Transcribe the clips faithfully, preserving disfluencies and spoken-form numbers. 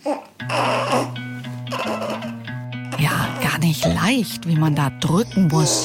Ja, gar nicht leicht, wie man da drücken muss.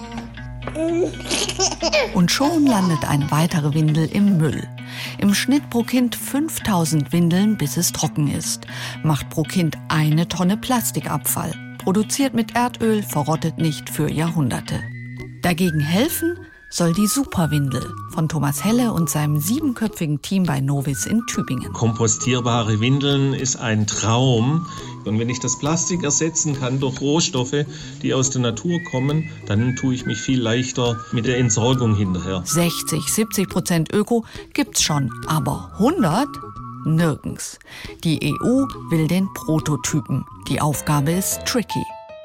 Und schon landet eine weitere Windel im Müll. Im Schnitt pro Kind fünftausend Windeln, bis es trocken ist. Macht pro Kind eine Tonne Plastikabfall. Produziert mit Erdöl, verrottet nicht für Jahrhunderte. Dagegen helfen soll die Superwindel von Thomas Helle und seinem siebenköpfigen Team bei Novis in Tübingen. Kompostierbare Windeln ist ein Traum. Und wenn ich das Plastik ersetzen kann durch Rohstoffe, die aus der Natur kommen, dann tue ich mich viel leichter mit der Entsorgung hinterher. sechzig, siebzig Prozent Öko gibt's schon, aber hundert? Nirgends. Die E U will den Prototypen. Die Aufgabe ist tricky.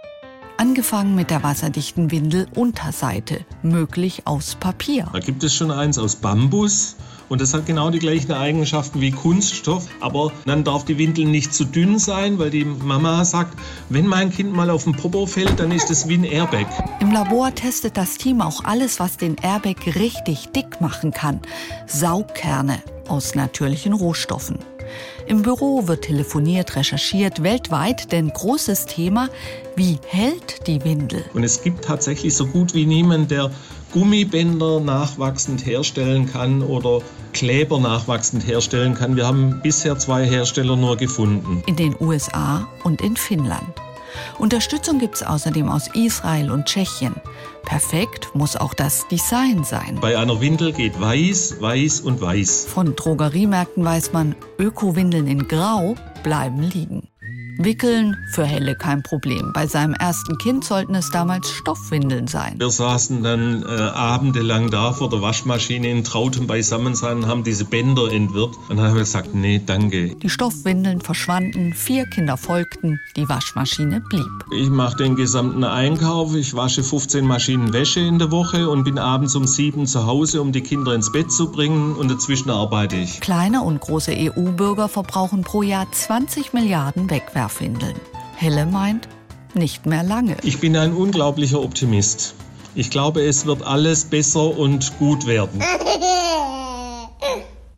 Angefangen mit der wasserdichten Windelunterseite, möglich aus Papier. Da gibt es schon eins aus Bambus und das hat genau die gleichen Eigenschaften wie Kunststoff. Aber dann darf die Windel nicht zu dünn sein, weil die Mama sagt, wenn mein Kind mal auf den Popo fällt, dann ist es wie ein Airbag. Im Labor testet das Team auch alles, was den Airbag richtig dick machen kann. Saugkerne aus natürlichen Rohstoffen. Im Büro wird telefoniert, recherchiert, weltweit, denn großes Thema, wie hält die Windel? Und es gibt tatsächlich so gut wie niemand, der Gummibänder nachwachsend herstellen kann oder Kleber nachwachsend herstellen kann. Wir haben bisher zwei Hersteller nur gefunden. In den U S A und in Finnland. Unterstützung gibt es außerdem aus Israel und Tschechien. Perfekt muss auch das Design sein. Bei einer Windel geht weiß, weiß und weiß. Von Drogeriemärkten weiß man, Öko-Windeln in Grau bleiben liegen. Wickeln für Helle kein Problem. Bei seinem ersten Kind sollten es damals Stoffwindeln sein. Wir saßen dann äh, abendelang da vor der Waschmaschine in trautem Beisammensein und haben diese Bänder entwirrt. Und dann haben wir gesagt, nee, danke. Die Stoffwindeln verschwanden, vier Kinder folgten, die Waschmaschine blieb. Ich mache den gesamten Einkauf, ich wasche fünfzehn Maschinen Wäsche in der Woche und bin abends um sieben zu Hause, um die Kinder ins Bett zu bringen und dazwischen arbeite ich. Kleine und große E U-Bürger verbrauchen pro Jahr zwanzig Milliarden Wegwerfwindeln. Helle meint, nicht mehr lange. Ich bin ein unglaublicher Optimist. Ich glaube, es wird alles besser und gut werden.